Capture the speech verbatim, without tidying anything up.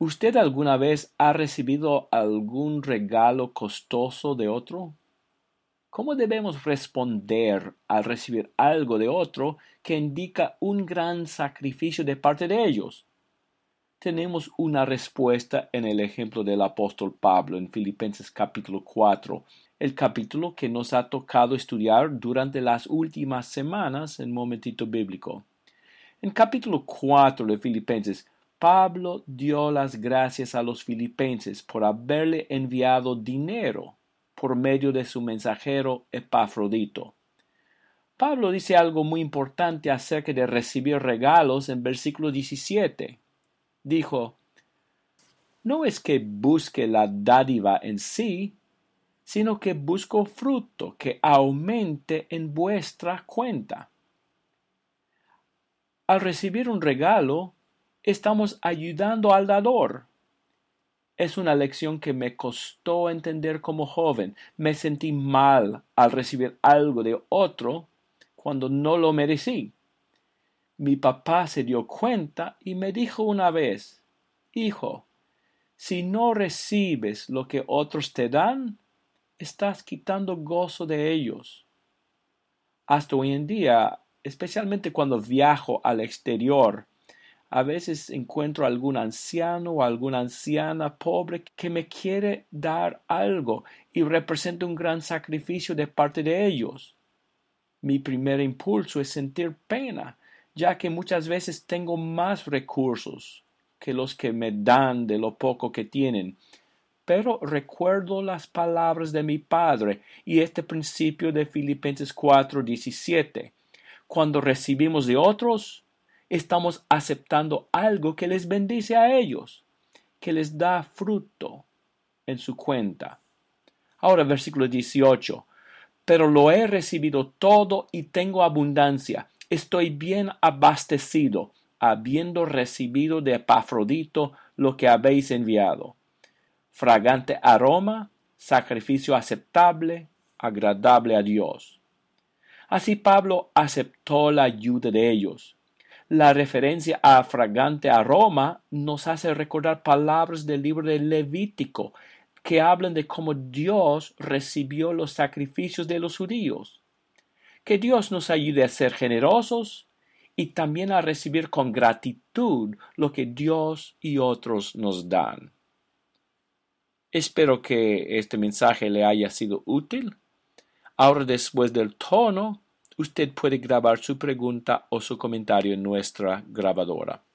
¿Usted alguna vez ha recibido algún regalo costoso de otro? ¿Cómo debemos responder al recibir algo de otro que indica un gran sacrificio de parte de ellos? Tenemos una respuesta en el ejemplo del apóstol Pablo en Filipenses capítulo cuatro, el capítulo que nos ha tocado estudiar durante las últimas semanas en Momentito Bíblico. En capítulo cuatro de Filipenses, Pablo dio las gracias a los filipenses por haberle enviado dinero por medio de su mensajero Epafrodito. Pablo dice algo muy importante acerca de recibir regalos en versículo diecisiete. Dijo, no es que busque la dádiva en sí, sino que busco fruto que aumente en vuestra cuenta. Al recibir un regalo, estamos ayudando al dador. Es una lección que me costó entender como joven. Me sentí mal al recibir algo de otro cuando no lo merecí. Mi papá se dio cuenta y me dijo una vez, hijo, si no recibes lo que otros te dan, estás quitando gozo de ellos. Hasta hoy en día, especialmente cuando viajo al exterior, a veces encuentro algún anciano o alguna anciana pobre que me quiere dar algo y representa un gran sacrificio de parte de ellos. Mi primer impulso es sentir pena, ya que muchas veces tengo más recursos que los que me dan de lo poco que tienen. Pero recuerdo las palabras de mi padre y este principio de Filipenses cuatro diecisiete. Cuando recibimos de otros, estamos aceptando algo que les bendice a ellos, que les da fruto en su cuenta. Ahora versículo dieciocho. Pero lo he recibido todo y tengo abundancia. Estoy bien abastecido, habiendo recibido de Epafrodito lo que habéis enviado. Fragante aroma, sacrificio aceptable, agradable a Dios. Así Pablo aceptó la ayuda de ellos. La referencia a fragante aroma nos hace recordar palabras del libro de Levítico que hablan de cómo Dios recibió los sacrificios de los judíos. Que Dios nos ayude a ser generosos y también a recibir con gratitud lo que Dios y otros nos dan. Espero que este mensaje le haya sido útil. Ahora, después del tono, usted puede grabar su pregunta o su comentario en nuestra grabadora.